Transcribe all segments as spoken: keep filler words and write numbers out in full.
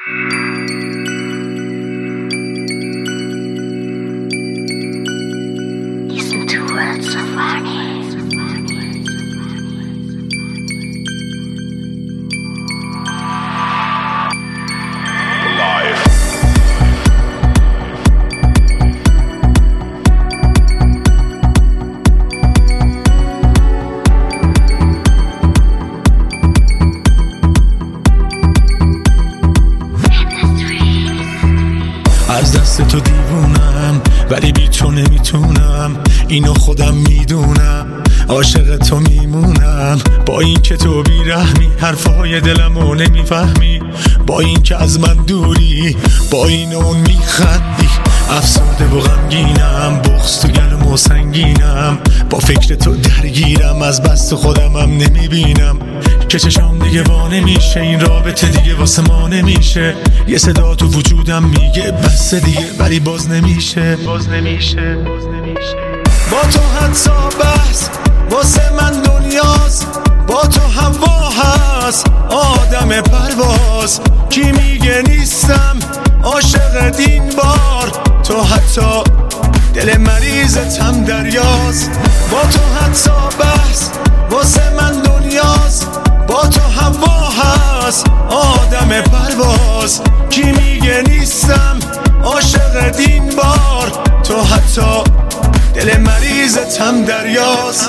از دست تو دیوونم ولی بی تو نمیتونم، اینو خودم میدونم، عاشق تو میمونم. با این که تو بیرحمی حرفای دلمو نمیفهمی، با این که از من دوری با این اون میخندی. افسرده و غمگینم، بغض تو گلم و سنگینم، با فکر تو درگیرم، از بس تو خودمم نمیبینم که چشام دیگه وا نمیشه، این رابطه دیگه واسه ما نمیشه. یه صدا تو وجودم میگه بس دیگه ولی باز نمیشه باز نمیشه با تو حتی بس واسه من دنیاست، با تو هوا هست آدم پرواز. کی میگه نیستم عاشق دین بار، تو حتی دل مریضت هم دریاست. با تو حتی بس واسه من دنیاست، با تو هوا هست آدم پرواز. کی میگه نیستم عاشق دین بار، تو حتی دل مریضت هم دریاست.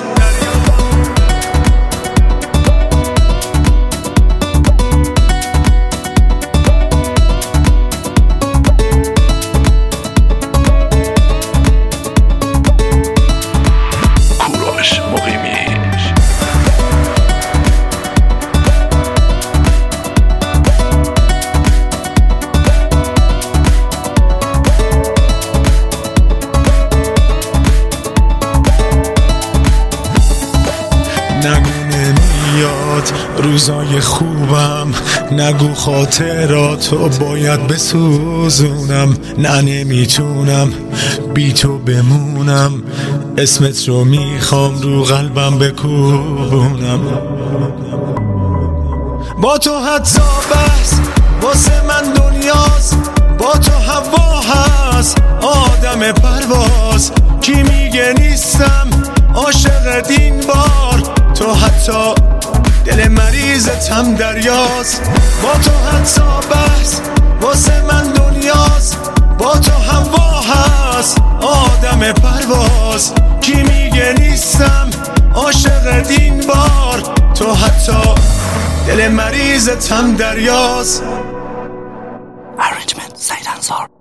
نگو نمیاد روزای خوبم، نگو خاطراتو باید بسوزونم. نه نمیتونم بی تو بمونم، اسمت رو میخوام رو قلبم بکوبونم. با تو حتی بس واسه من دنیاست، با تو هوا هست آدم پرواز. کی میگه نیستم عاشق دین بار، تو حتی دل مریضت هم دریاست. با تو حتی بس واسه من دنیاست، با تو هوا هست آدم پرواز. کی میگه نیستم عاشق دین بار، تو حتی دل مریضت هم دریاست. Arrangement سید انصار.